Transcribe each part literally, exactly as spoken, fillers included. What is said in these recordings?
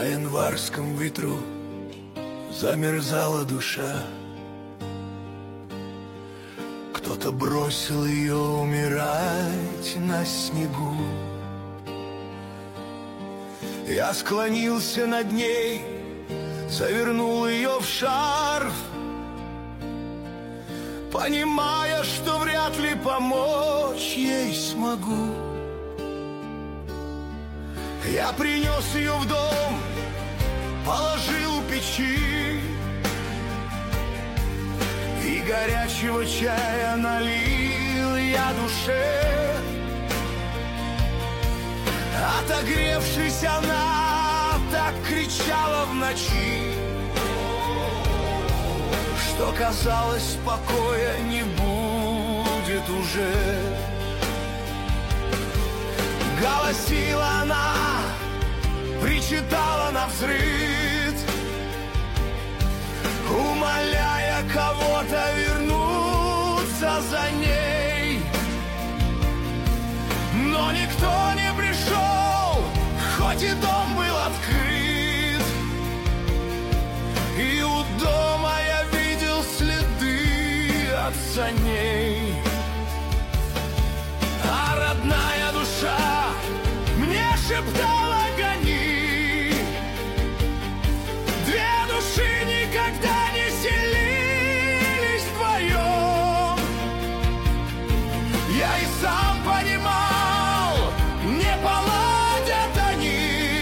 январском ветру замерзала душа. Кто-то бросил ее умирать на снегу. Я склонился над ней, завернул ее в шарф, понимая, что вряд ли помочь ей смогу. Я принес ее в дом, положил у печи и горячего чая налил я душе. Отогревшись, она так кричала в ночи, что казалось, покоя не будет уже. Голосила она, причитала навзрыд, умоляя кого-то вернуться за ней. Но никто не пришел, хоть и дом был открыт, и у дома я видел следы от саней. А родная душа мне шептала: гони. Две души никогда не селились вдвоем. Я и сам понимал, не поладят они,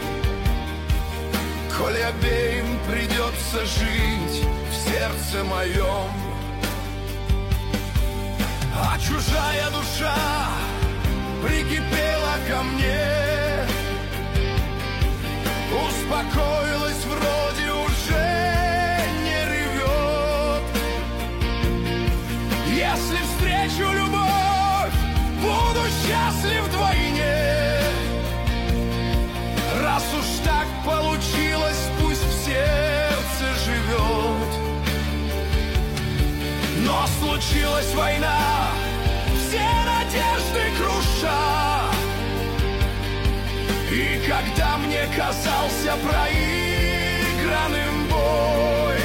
коли обеим придется жить в сердце моем. А чужая душа прикипела ко мне, успокоилась, вроде уже не ревет. Если встречу любовь, буду счастлив вдвойне. Раз уж так получилось, пусть в сердце живет. Но случилась война, все надежды круша, и когда мне казался проигранным бой,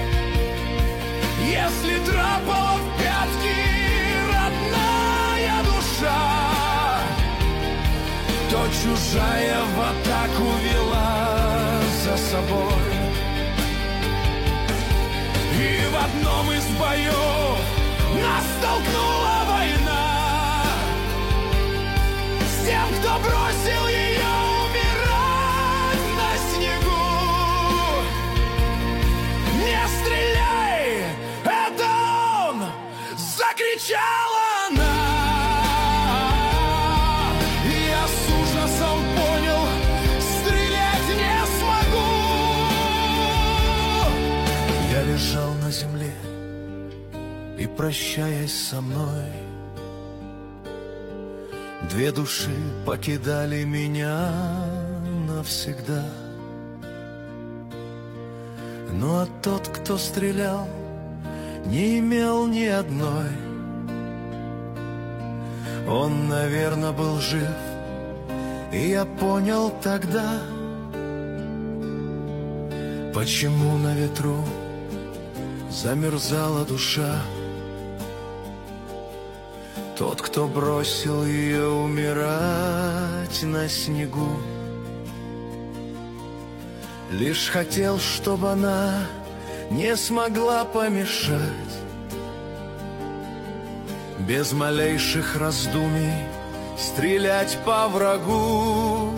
если драпала в пятки родная душа, то чужая в атаку вела за собой. И в одном из боев нас столкнула война с тем, кто бросил ее умирать на снегу. Не стреляй, это он! Закричала она. И я с ужасом понял, стрелять не смогу. Я лежал на земле и, прощаясь со мной, две души покидали меня навсегда. Ну а тот, кто стрелял, не имел ни одной. Он, наверное, был жив, и я понял тогда, почему на ветру замерзала душа. Тот, кто бросил ее умирать на снегу, лишь хотел, чтобы она не смогла помешать, без малейших раздумий стрелять по врагу.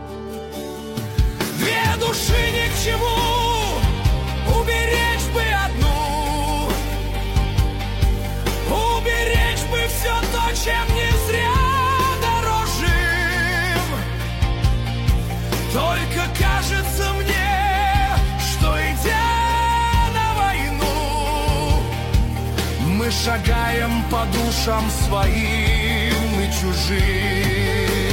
Две души ни к чему, уберечь бы одну, уберечь бы все то, чем не зря дорожим. Только кажется мне, что идя на войну, мы шагаем по душам своим и чужим.